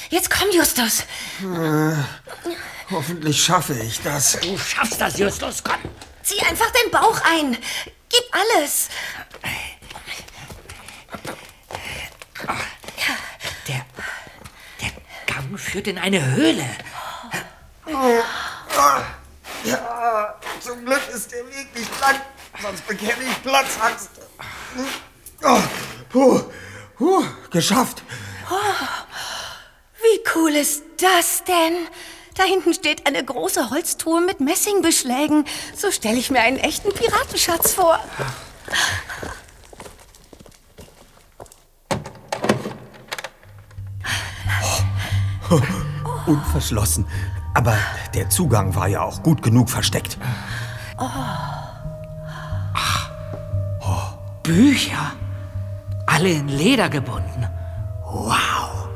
Jetzt komm, Justus. Hoffentlich schaffe ich das. Du schaffst das, Justus, komm. Zieh einfach den Bauch ein. Gib alles. Der Gang führt in eine Höhle. Ja, zum Glück ist der Weg nicht lang, sonst bekäme ich Platzangst. Geschafft. Wie cool ist das denn? Da hinten steht eine große Holztruhe mit Messingbeschlägen. So stelle ich mir einen echten Piratenschatz vor. Unverschlossen. Aber der Zugang war ja auch gut genug versteckt. Bücher. Alle in Leder gebunden. Wow.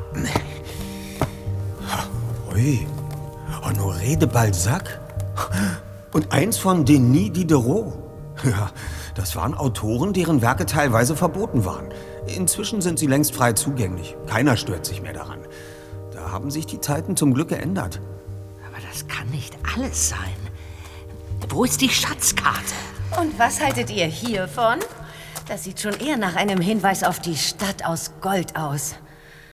Ui, Honoré de Balzac und eins von Denis Diderot. Ja, das waren Autoren, deren Werke teilweise verboten waren. Inzwischen sind sie längst frei zugänglich. Keiner stört sich mehr daran. Da haben sich die Zeiten zum Glück geändert. Aber das kann nicht alles sein. Wo ist die Schatzkarte? Und was haltet ihr hiervon? Das sieht schon eher nach einem Hinweis auf die Stadt aus Gold aus.